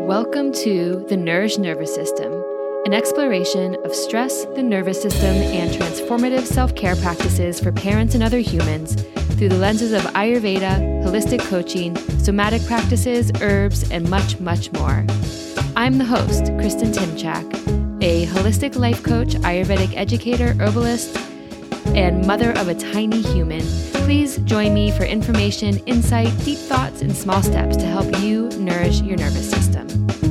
Welcome to The Nourished Nervous System, an exploration of stress, the nervous system, and transformative self-care practices for parents and other humans through the lenses of Ayurveda, holistic coaching, somatic practices, herbs, and much, much more. I'm the host, Kristen Timchak, a holistic life coach, Ayurvedic educator, herbalist, and mother of a tiny human. Please join me for information, insight, deep thoughts, and small steps to help you nourish your nervous system.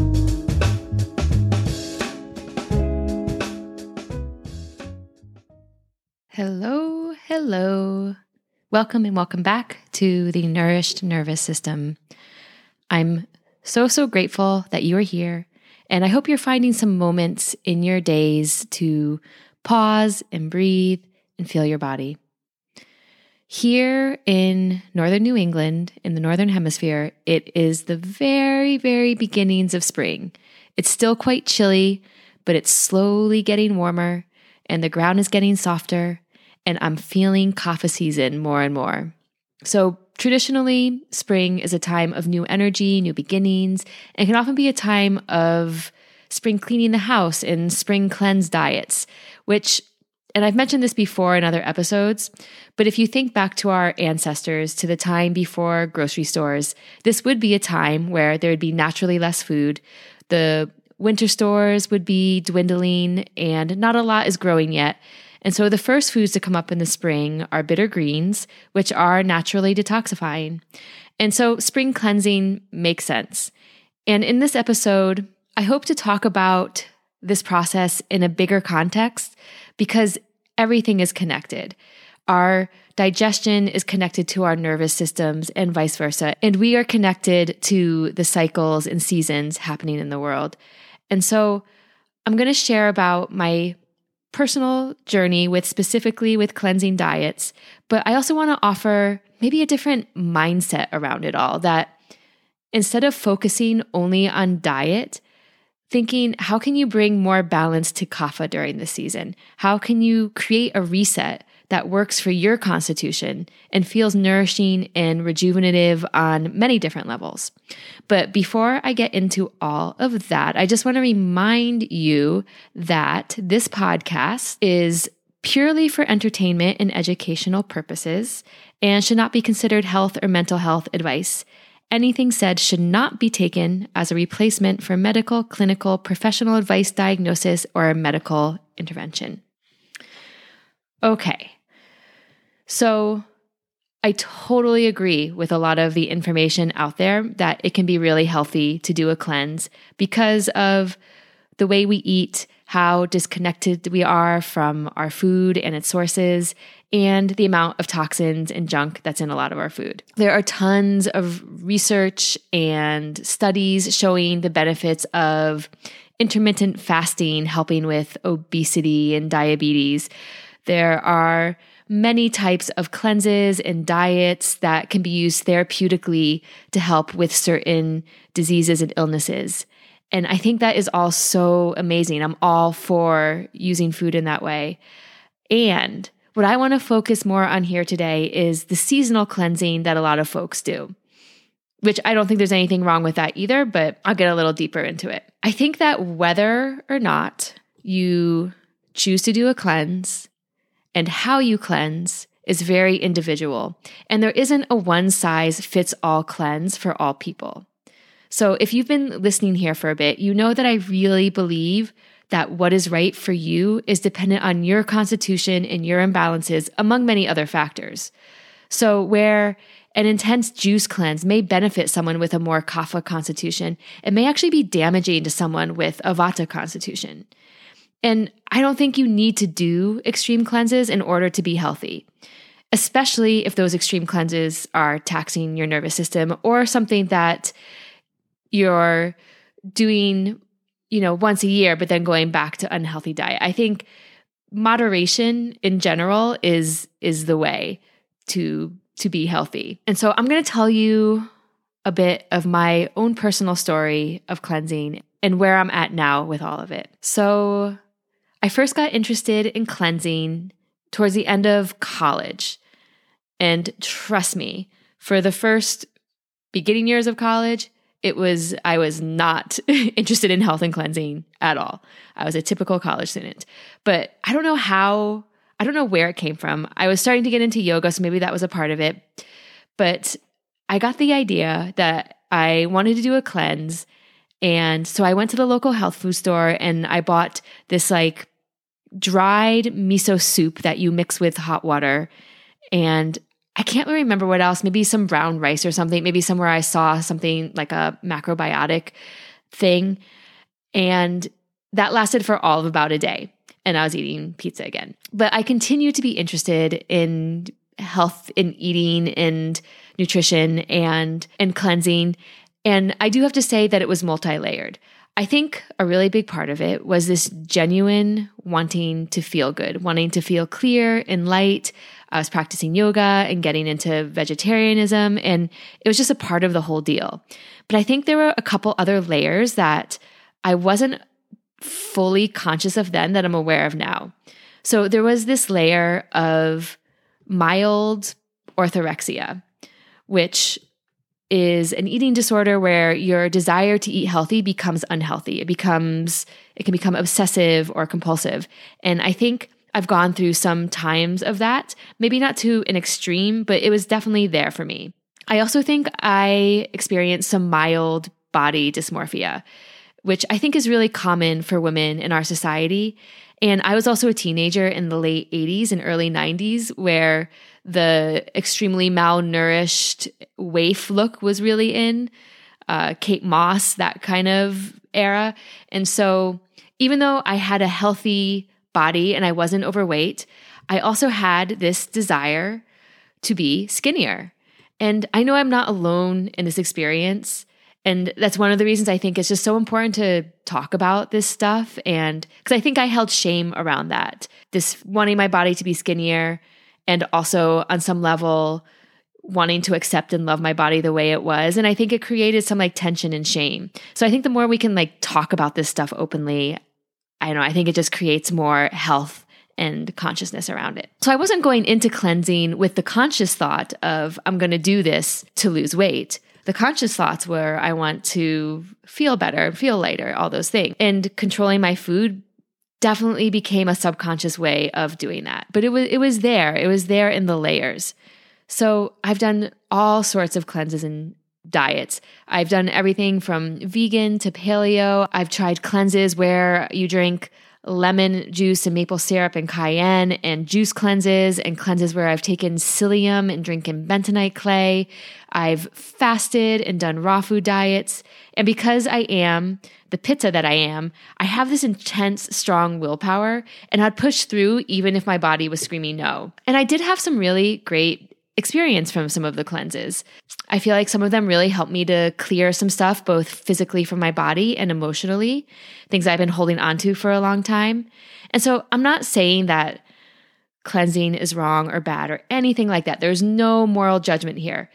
Hello. Welcome and welcome back to the Nourished Nervous System. I'm so grateful that you are here, and I hope you're finding some moments in your days to pause and breathe and feel your body. Here in northern New England, in the northern hemisphere, it is the very beginnings of spring. It's still quite chilly, but it's slowly getting warmer, and the ground is getting softer, and I'm feeling kapha season more and more. So traditionally, spring is a time of new energy, new beginnings, and can often be a time of spring cleaning the house and spring cleanse diets, and I've mentioned this before in other episodes, but if you think back to our ancestors, to the time before grocery stores, this would be a time where there would be naturally less food. The winter stores would be dwindling and not a lot is growing yet. And so the first foods to come up in the spring are bitter greens, which are naturally detoxifying. And so spring cleansing makes sense. And in this episode, I hope to talk about this process in a bigger context because everything is connected. Our digestion is connected to our nervous systems and vice versa, and we are connected to the cycles and seasons happening in the world. And so I'm going to share about my personal journey specifically with cleansing diets, but I also want to offer maybe a different mindset around it all, that instead of focusing only on diet, thinking, how can you bring more balance to kapha during this season? How can you create a reset that works for your constitution and feels nourishing and rejuvenative on many different levels? But before I get into all of that, I just want to remind you that this podcast is purely for entertainment and educational purposes and should not be considered health or mental health advice. Anything said should not be taken as a replacement for medical, clinical, professional advice, diagnosis, or a medical intervention. Okay, so I totally agree with a lot of the information out there that it can be really healthy to do a cleanse because of the way we eat, how disconnected we are from our food and its sources, and the amount of toxins and junk that's in a lot of our food. There are tons of research and studies showing the benefits of intermittent fasting helping with obesity and diabetes. There are many types of cleanses and diets that can be used therapeutically to help with certain diseases and illnesses. And I think that is all so amazing. I'm all for using food in that way. And what I want to focus more on here today is the seasonal cleansing that a lot of folks do, which I don't think there's anything wrong with that either, but I'll get a little deeper into it. I think that whether or not you choose to do a cleanse and how you cleanse is very individual, and there isn't a one-size-fits-all cleanse for all people. So if you've been listening here for a bit, you know that I really believe that what is right for you is dependent on your constitution and your imbalances, among many other factors. So where an intense juice cleanse may benefit someone with a more kapha constitution, it may actually be damaging to someone with a vata constitution. And I don't think you need to do extreme cleanses in order to be healthy, especially if those extreme cleanses are taxing your nervous system or something that you're doing, once a year, but then going back to unhealthy diet. I think moderation in general is the way to be healthy. And so I'm going to tell you a bit of my own personal story of cleansing and where I'm at now with all of it. So I first got interested in cleansing towards the end of college. And trust me, for the first beginning years of college, I was not interested in health and cleansing at all. I was a typical college student, but I don't know where it came from. I was starting to get into yoga, so maybe that was a part of it. But I got the idea that I wanted to do a cleanse. And so I went to the local health food store and I bought this like dried miso soup that you mix with hot water. And I can't really remember what else, maybe some brown rice or something, maybe somewhere I saw something like a macrobiotic thing. And that lasted for all of about a day. And I was eating pizza again. But I continued to be interested in health, in eating and nutrition and cleansing. And I do have to say that it was multi-layered. I think a really big part of it was this genuine wanting to feel good, wanting to feel clear and light. I was practicing yoga and getting into vegetarianism, and it was just a part of the whole deal. But I think there were a couple other layers that I wasn't fully conscious of then that I'm aware of now. So there was this layer of mild orthorexia, which is an eating disorder where your desire to eat healthy becomes unhealthy. It can become obsessive or compulsive. And I think I've gone through some times of that, maybe not to an extreme, but it was definitely there for me. I also think I experienced some mild body dysmorphia, which I think is really common for women in our society. And I was also a teenager in the late 80s and early 90s where the extremely malnourished waif look was really in, Kate Moss, that kind of era. And so even though I had a healthy body and I wasn't overweight, I also had this desire to be skinnier. And I know I'm not alone in this experience. And that's one of the reasons I think it's just so important to talk about this stuff. And because I think I held shame around that, this wanting my body to be skinnier and also on some level wanting to accept and love my body the way it was. And I think it created some like tension and shame. So I think the more we can like talk about this stuff openly, I think it just creates more health and consciousness around it. So I wasn't going into cleansing with the conscious thought of I'm going to do this to lose weight. The conscious thoughts were I want to feel better, feel lighter, all those things. And controlling my food definitely became a subconscious way of doing that. But it was there. It was there in the layers. So I've done all sorts of cleanses and diets. I've done everything from vegan to paleo. I've tried cleanses where you drink lemon juice and maple syrup and cayenne, and juice cleanses and cleanses where I've taken psyllium and drinking bentonite clay. I've fasted and done raw food diets. And because I am the pitta that I am, I have this intense, strong willpower, and I'd push through even if my body was screaming no. And I did have some really great experience from some of the cleanses. I feel like some of them really helped me to clear some stuff, both physically from my body and emotionally, things I've been holding onto for a long time. And so I'm not saying that cleansing is wrong or bad or anything like that. There's no moral judgment here.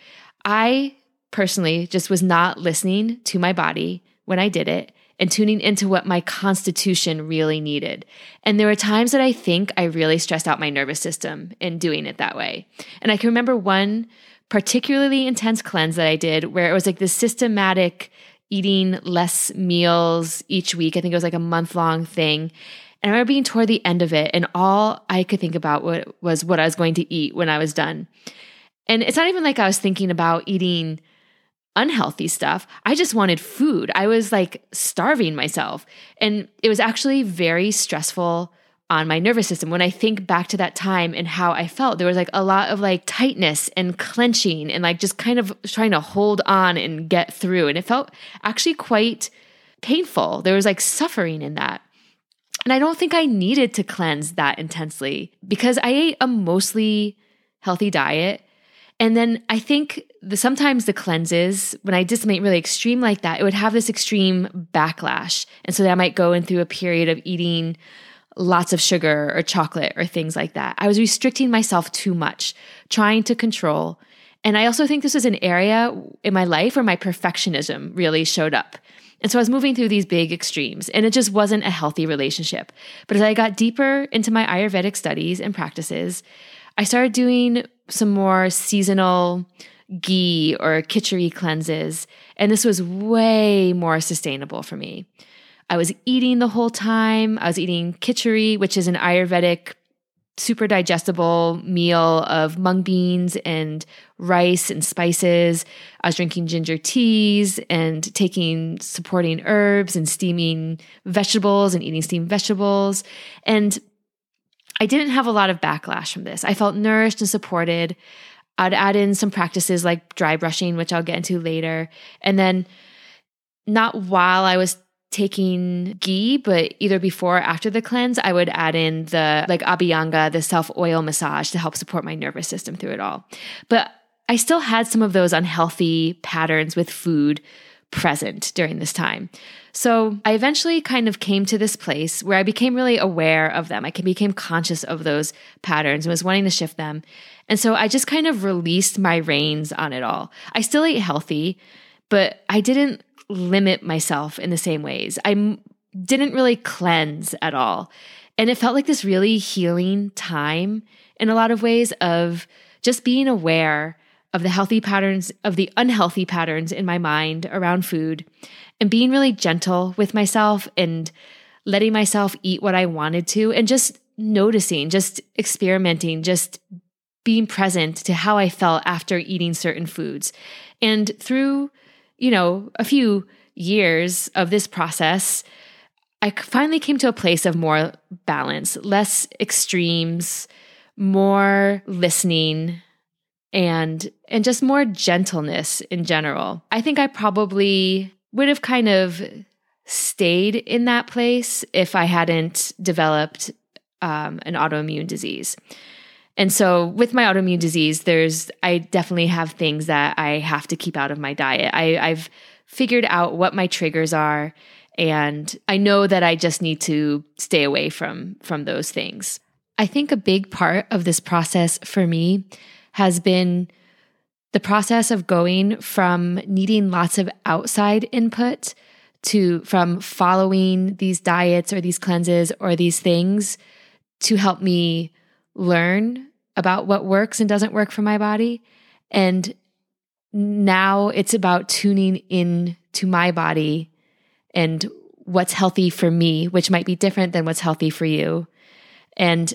I personally just was not listening to my body when I did it and tuning into what my constitution really needed. And there were times that I think I really stressed out my nervous system in doing it that way. And I can remember one particularly intense cleanse that I did where it was like this systematic eating less meals each week. I think it was like a month-long thing. And I remember being toward the end of it, and all I could think about was what I was going to eat when I was done. And it's not even like I was thinking about eating unhealthy stuff. I just wanted food. I was like starving myself. And it was actually very stressful on my nervous system. When I think back to that time and how I felt, there was like a lot of like tightness and clenching and like just kind of trying to hold on and get through. And it felt actually quite painful. There was like suffering in that. And I don't think I needed to cleanse that intensely because I ate a mostly healthy diet. And then I think sometimes the cleanses, when I did something really extreme like that, it would have this extreme backlash. And so that I might go in through a period of eating lots of sugar or chocolate or things like that. I was restricting myself too much, trying to control. And I also think this was an area in my life where my perfectionism really showed up. And so I was moving through these big extremes, and it just wasn't a healthy relationship. But as I got deeper into my Ayurvedic studies and practices, I started doing some more seasonal ghee or khichdi cleanses. And this was way more sustainable for me. I was eating the whole time. I was eating khichdi, which is an Ayurvedic super digestible meal of mung beans and rice and spices. I was drinking ginger teas and taking supporting herbs and steaming vegetables and eating steamed vegetables. And I didn't have a lot of backlash from this. I felt nourished and supported. I'd add in some practices like dry brushing, which I'll get into later. And then not while I was taking ghee, but either before or after the cleanse, I would add in the Abhyanga, the self-oil massage to help support my nervous system through it all. But I still had some of those unhealthy patterns with food present during this time. So I eventually kind of came to this place where I became really aware of them. I became conscious of those patterns and was wanting to shift them. And so I just kind of released my reins on it all. I still ate healthy, but I didn't limit myself in the same ways. I didn't really cleanse at all. And it felt like this really healing time in a lot of ways of just being aware of the healthy patterns, of the unhealthy patterns in my mind around food, and being really gentle with myself and letting myself eat what I wanted to, and just noticing, just experimenting, just being present to how I felt after eating certain foods. And through a few years of this process, I finally came to a place of more balance, less extremes, more listening, and just more gentleness in general. I think I probably would have kind of stayed in that place if I hadn't developed an autoimmune disease. And so with my autoimmune disease, I definitely have things that I have to keep out of my diet. I've figured out what my triggers are, and I know that I just need to stay away from those things. I think a big part of this process for me has been the process of going from needing lots of outside input from following these diets or these cleanses or these things to help me learn about what works and doesn't work for my body. And now it's about tuning in to my body and what's healthy for me, which might be different than what's healthy for you. And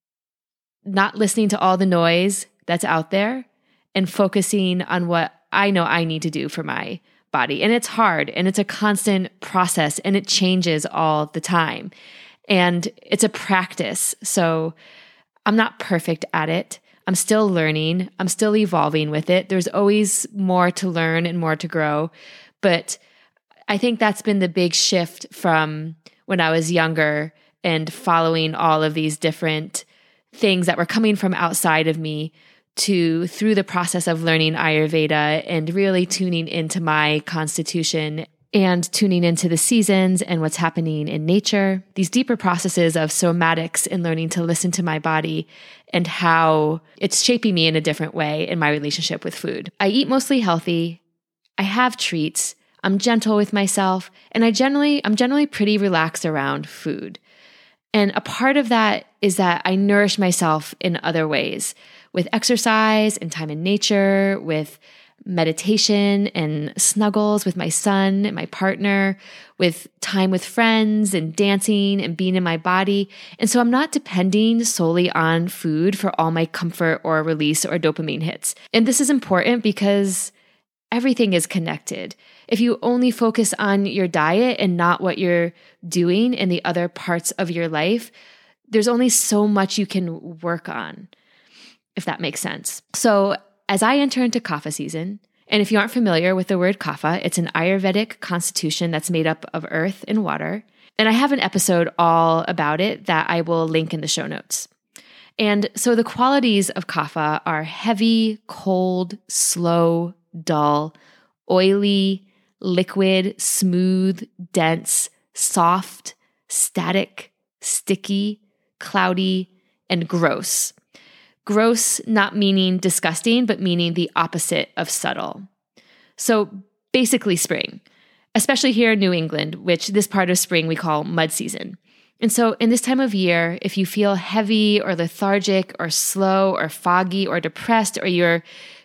not listening to all the noise that's out there and focusing on what I know I need to do for my body. And it's hard, and it's a constant process, and it changes all the time. And it's a practice. So I'm not perfect at it. I'm still learning. I'm still evolving with it. There's always more to learn and more to grow. But I think that's been the big shift from when I was younger and following all of these different things that were coming from outside of me to through the process of learning Ayurveda and really tuning into my constitution and tuning into the seasons and what's happening in nature, these deeper processes of somatics and learning to listen to my body and how it's shaping me in a different way in my relationship with food. I eat mostly healthy. I have treats. I'm gentle with myself, and I'm generally pretty relaxed around food. And a part of that is that I nourish myself in other ways, with exercise and time in nature, with meditation and snuggles with my son and my partner, with time with friends and dancing and being in my body. And so I'm not depending solely on food for all my comfort or release or dopamine hits. And this is important because everything is connected. If you only focus on your diet and not what you're doing in the other parts of your life, there's only so much you can work on, if that makes sense. So as I enter into Kapha season, and if you aren't familiar with the word Kapha, it's an Ayurvedic constitution that's made up of earth and water. And I have an episode all about it that I will link in the show notes. And so the qualities of Kapha are heavy, cold, slow, dull, oily, liquid, smooth, dense, soft, static, sticky, cloudy, and gross. Gross not meaning disgusting, but meaning the opposite of subtle. So basically spring, especially here in New England, which this part of spring we call mud season. And so in this time of year, if you feel heavy or lethargic or slow or foggy or depressed, or you're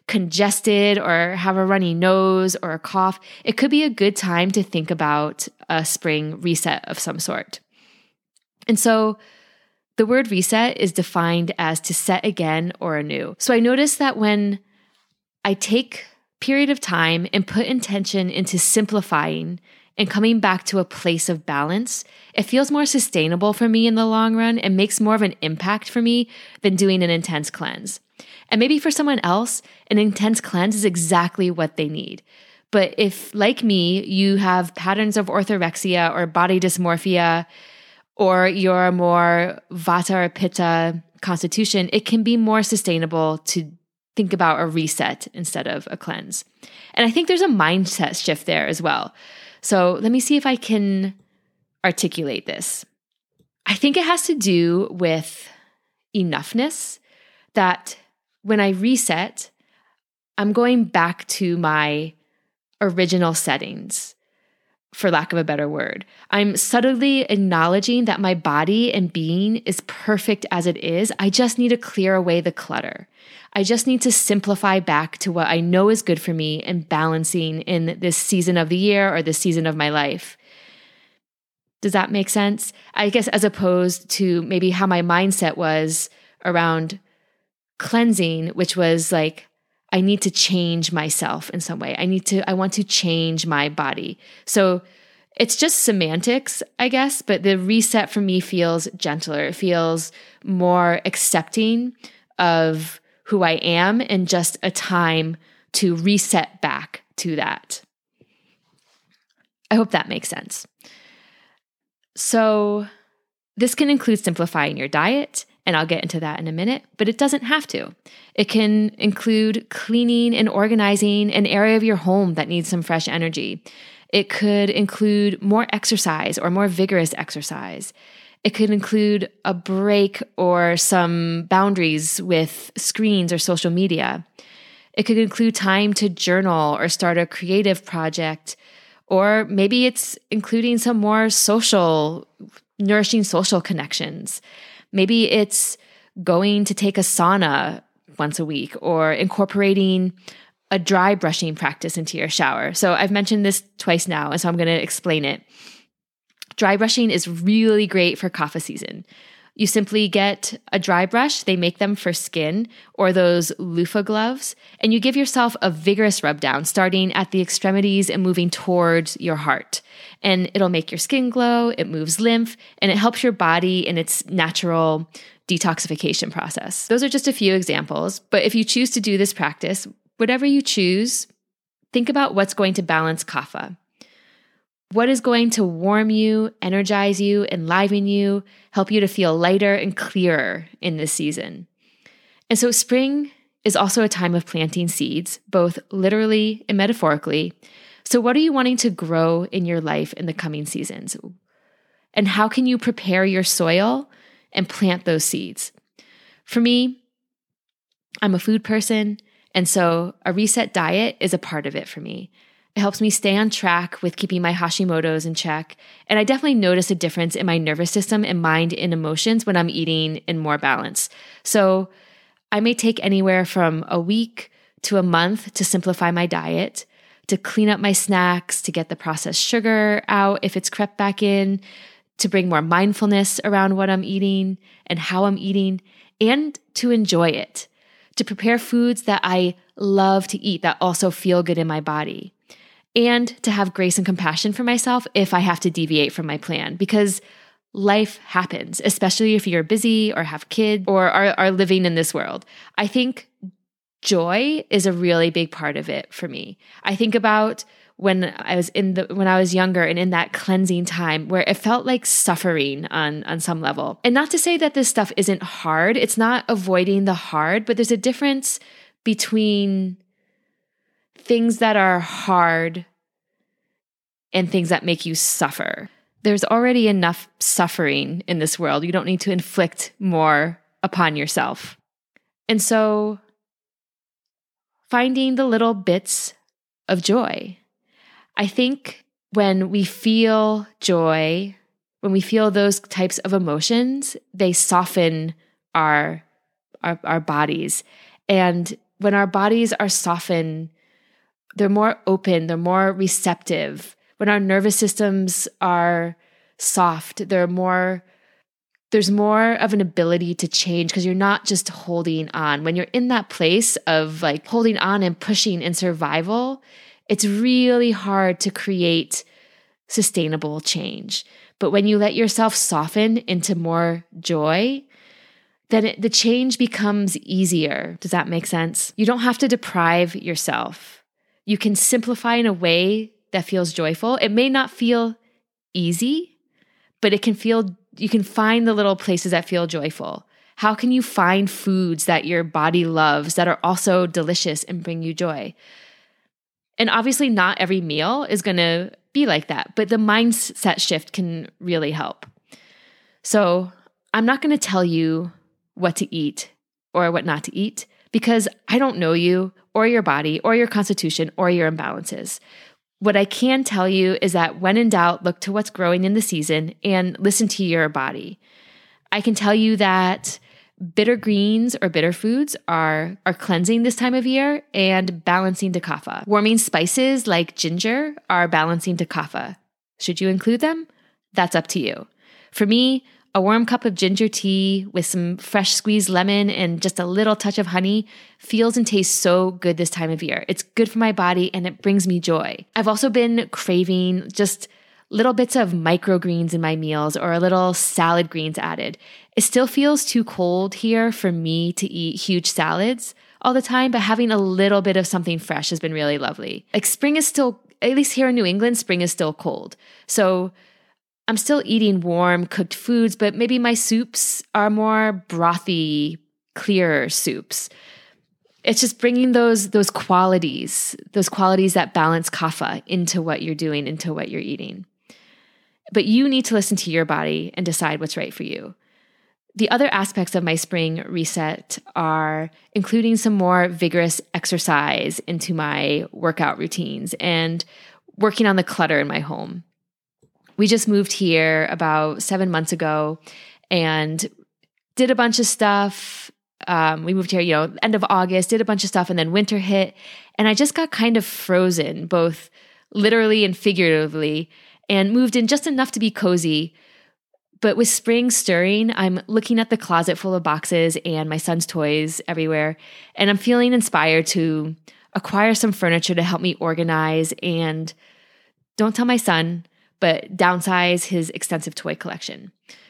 congested or have a runny nose or a cough, it could be a good time to think about a spring reset of some sort. And so the word reset is defined as to set again or anew. So I noticed that when I take a period of time and put intention into simplifying and coming back to a place of balance, it feels more sustainable for me in the long run and makes more of an impact for me than doing an intense cleanse. And maybe for someone else, an intense cleanse is exactly what they need. But if, like me, you have patterns of orthorexia or body dysmorphia, or you're more vata or pitta constitution, it can be more sustainable to think about a reset instead of a cleanse. And I think there's a mindset shift there as well. So let me see if I can articulate this. I think it has to do with enoughness, that when I reset, I'm going back to my original settings, for lack of a better word. I'm subtly acknowledging that my body and being is perfect as it is. I just need to clear away the clutter. I just need to simplify back to what I know is good for me and balancing in this season of the year or this season of my life. Does that make sense? I guess as opposed to maybe how my mindset was around cleansing, which was like, I need to change myself in some way. I want to change my body. So it's just semantics, I guess, but the reset for me feels gentler. It feels more accepting of who I am and just a time to reset back to that. I hope that makes sense. So this can include simplifying your diet, and I'll get into that in a minute, but it doesn't have to. It can include cleaning and organizing an area of your home that needs some fresh energy. It could include more exercise or more vigorous exercise. It could include a break or some boundaries with screens or social media. It could include time to journal or start a creative project, or maybe it's including some more nourishing social connections. Maybe it's going to take a sauna once a week or incorporating a dry brushing practice into your shower. So I've mentioned this twice now, and so I'm going to explain it. Dry brushing is really great for kapha season. You simply get a dry brush, they make them for skin, or those loofah gloves, and you give yourself a vigorous rub down, starting at the extremities and moving towards your heart. And it'll make your skin glow, it moves lymph, and it helps your body in its natural detoxification process. Those are just a few examples, but if you choose to do this practice, whatever you choose, think about what's going to balance kapha. What is going to warm you, energize you, enliven you, help you to feel lighter and clearer in this season? And so spring is also a time of planting seeds, both literally and metaphorically. So what are you wanting to grow in your life in the coming seasons? And how can you prepare your soil and plant those seeds? For me, I'm a food person, and so a reset diet is a part of it for me. It helps me stay on track with keeping my Hashimoto's in check. And I definitely notice a difference in my nervous system and mind and emotions when I'm eating in more balance. So I may take anywhere from a week to a month to simplify my diet, to clean up my snacks, to get the processed sugar out if it's crept back in, to bring more mindfulness around what I'm eating and how I'm eating, and to enjoy it, to prepare foods that I love to eat that also feel good in my body, and to have grace and compassion for myself if I have to deviate from my plan, because life happens, especially if you're busy or have kids or are living in this world. I think joy is a really big part of it for me. I think about when I was younger and in that cleansing time where it felt like suffering on some level. And not to say that this stuff isn't hard. It's not avoiding the hard, but there's a difference between things that are hard and things that make you suffer. There's already enough suffering in this world. You don't need to inflict more upon yourself. And so finding the little bits of joy. I think when we feel joy, when we feel those types of emotions, they soften our bodies. And when our bodies are softened, they're more open, they're more receptive. When our nervous systems are soft, there's more of an ability to change because you're not just holding on. When you're in that place of like holding on and pushing in survival, it's really hard to create sustainable change. But when you let yourself soften into more joy, then the change becomes easier. Does that make sense? You don't have to deprive yourself. You can simplify in a way that feels joyful. It may not feel easy, but you can find the little places that feel joyful. How can you find foods that your body loves that are also delicious and bring you joy? And obviously not every meal is going to be like that, but the mindset shift can really help. So I'm not going to tell you what to eat or what not to eat because I don't know you or your body or your constitution or your imbalances. What I can tell you is that when in doubt, look to what's growing in the season and listen to your body. I can tell you that bitter greens or bitter foods are cleansing this time of year and balancing to kapha. Warming spices like ginger are balancing to kapha. Should you include them? That's up to you. For me, a warm cup of ginger tea with some fresh squeezed lemon and just a little touch of honey feels and tastes so good this time of year. It's good for my body and it brings me joy. I've also been craving just little bits of microgreens in my meals or a little salad greens added. It still feels too cold here for me to eat huge salads all the time, but having a little bit of something fresh has been really lovely. Like spring is still, at least here in New England, spring is still cold. So I'm still eating warm cooked foods, but maybe my soups are more brothy, clearer soups. It's just bringing those qualities that balance kapha into what you're doing, into what you're eating. But you need to listen to your body and decide what's right for you. The other aspects of my spring reset are including some more vigorous exercise into my workout routines and working on the clutter in my home. We just moved here about 7 months ago and did a bunch of stuff. We moved here, end of August, did a bunch of stuff, and then winter hit. And I just got kind of frozen, both literally and figuratively, and moved in just enough to be cozy. But with spring stirring, I'm looking at the closet full of boxes and my son's toys everywhere. And I'm feeling inspired to acquire some furniture to help me organize and, don't tell my son, but downsize his extensive toy collection.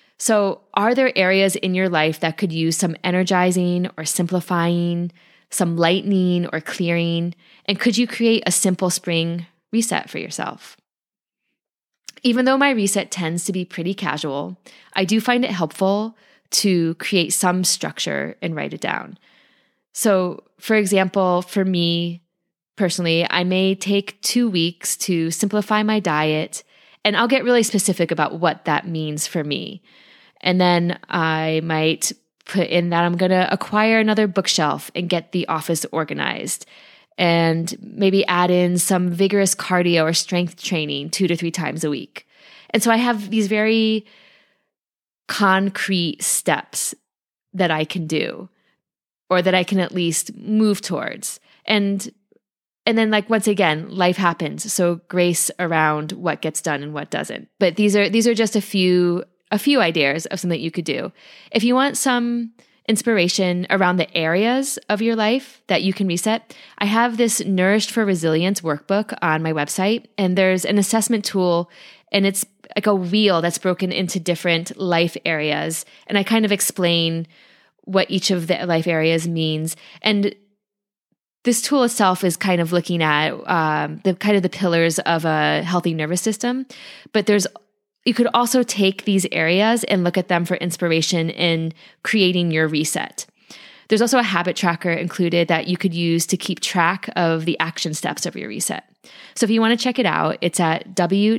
So are there areas in your life that could use some energizing or simplifying, some lightening or clearing? And could you create a simple spring reset for yourself? Even though my reset tends to be pretty casual, I do find it helpful to create some structure and write it down. So, for example, for me personally, I may take 2 weeks to simplify my diet, and I'll get really specific about what that means for me. And then I might put in that I'm going to acquire another bookshelf and get the office organized, and maybe add in some vigorous cardio or strength training 2 to 3 times a week. And so I have these very concrete steps that I can do, or that I can at least move towards. And then, like, once again, life happens. So grace around what gets done and what doesn't. But these are just a few ideas of something that you could do. If you want some inspiration around the areas of your life that you can reset, I have this Nourished for Resilience workbook on my website, and there's an assessment tool, and it's like a wheel that's broken into different life areas. And I kind of explain what each of the life areas means. And this tool itself is kind of looking at the pillars of a healthy nervous system, but you could also take these areas and look at them for inspiration in creating your reset. There's also a habit tracker included that you could use to keep track of the action steps of your reset. So if you want to check it out, it's at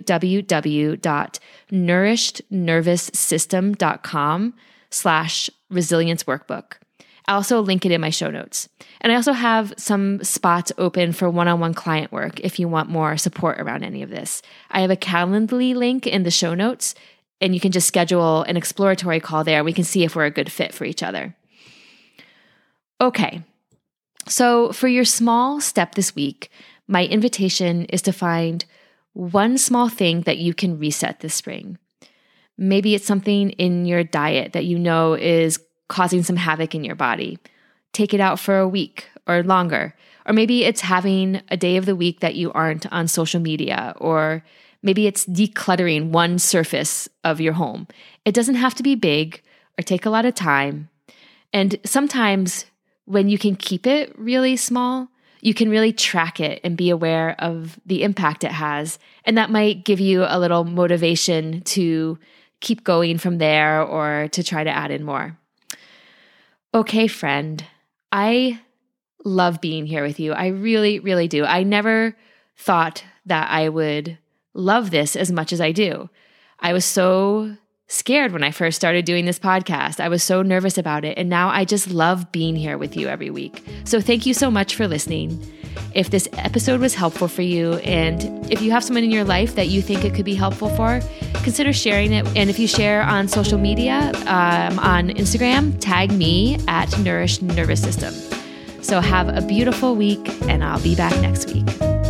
www.nourishednervoussystem.com/resilience workbook. I'll also link it in my show notes. And I also have some spots open for one-on-one client work if you want more support around any of this. I have a Calendly link in the show notes, and you can just schedule an exploratory call there. We can see if we're a good fit for each other. Okay, So for your small step this week, my invitation is to find one small thing that you can reset this spring. Maybe it's something in your diet that you know is causing some havoc in your body. Take it out for a week or longer. Or maybe it's having a day of the week that you aren't on social media, or maybe it's decluttering one surface of your home. It doesn't have to be big or take a lot of time. And sometimes when you can keep it really small, you can really track it and be aware of the impact it has. And that might give you a little motivation to keep going from there or to try to add in more. Okay, friend, I love being here with you. I really, really do. I never thought that I would love this as much as I do. I was so scared when I first started doing this podcast. I was so nervous about it. And now I just love being here with you every week. So thank you so much for listening. If this episode was helpful for you, and if you have someone in your life that you think it could be helpful for, consider sharing it. And if you share on social media, on Instagram, tag me at Nourished Nervous System. So have a beautiful week, and I'll be back next week.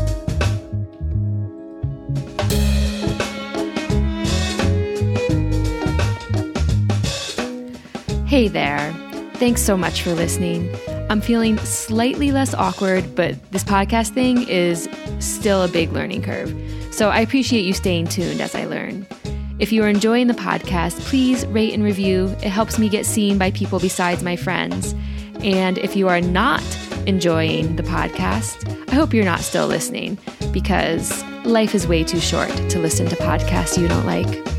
Hey there. Thanks so much for listening. I'm feeling slightly less awkward, but this podcast thing is still a big learning curve. So I appreciate you staying tuned as I learn. If you are enjoying the podcast, please rate and review. It helps me get seen by people besides my friends. And if you are not enjoying the podcast, I hope you're not still listening, because life is way too short to listen to podcasts you don't like.